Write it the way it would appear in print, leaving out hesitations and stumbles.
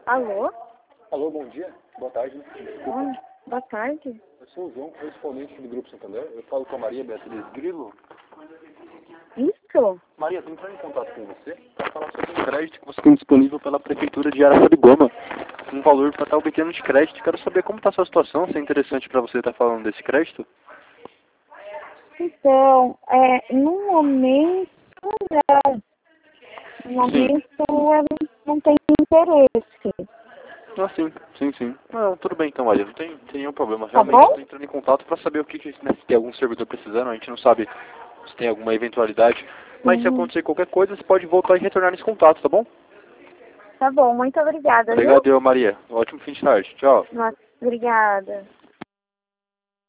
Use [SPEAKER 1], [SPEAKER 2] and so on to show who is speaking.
[SPEAKER 1] Alô?
[SPEAKER 2] Alô, bom dia. Boa tarde. Desculpa.
[SPEAKER 1] Boa tarde.
[SPEAKER 2] Eu sou o João, correspondente do Grupo Santander. Eu falo com a Maria Beatriz Grilo.
[SPEAKER 1] Isso?
[SPEAKER 2] Maria, estou entrando em contato com você para falar sobre um crédito que você tem disponível pela Prefeitura de Araçariguama. Um valor para estar obtendo de crédito. Quero saber como está a sua situação, se é interessante para você estar falando desse crédito.
[SPEAKER 1] Então, no momento, não. No momento, eu não tenho interesse.
[SPEAKER 2] Ah, sim. Não, tudo bem então, Maria. Não tem nenhum problema.
[SPEAKER 1] Tá
[SPEAKER 2] Realmente estou
[SPEAKER 1] bom?
[SPEAKER 2] entrando em contato para saber o que, né, se tem algum servidor precisando. A gente não sabe se tem alguma eventualidade. Mas se
[SPEAKER 1] Sim.
[SPEAKER 2] acontecer qualquer coisa, você pode voltar e retornar nesse contato, tá bom?
[SPEAKER 1] Tá bom, muito obrigada, viu?
[SPEAKER 2] Obrigado, Maria. Um ótimo fim de tarde. Tchau.
[SPEAKER 1] Nossa, obrigada.